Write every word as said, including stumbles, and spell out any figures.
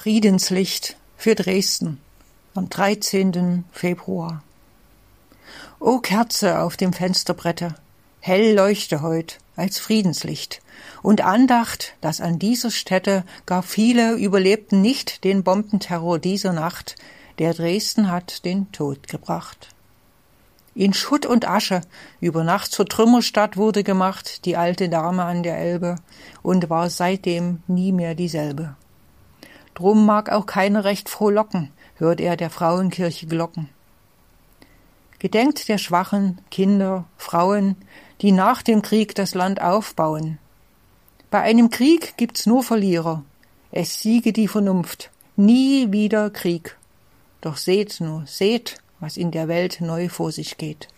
Friedenslicht für Dresden am dreizehnten Februar. O Kerze auf dem Fensterbrette, hell leuchte heut als Friedenslicht und Andacht, dass an dieser Stätte gar viele überlebten nicht den Bombenterror dieser Nacht, der Dresden hat den Tod gebracht. In Schutt und Asche über Nacht zur Trümmerstadt wurde gemacht die alte Dame an der Elbe und war seitdem nie mehr dieselbe. Drum mag auch keiner recht frohlocken, hört er der Frauenkirche Glocken. Gedenkt der Schwachen, Kinder, Frauen, die nach dem Krieg das Land aufbauen. Bei einem Krieg gibt's nur Verlierer, es siege die Vernunft, nie wieder Krieg. Doch seht nur, seht, was in der Welt neu vor sich geht.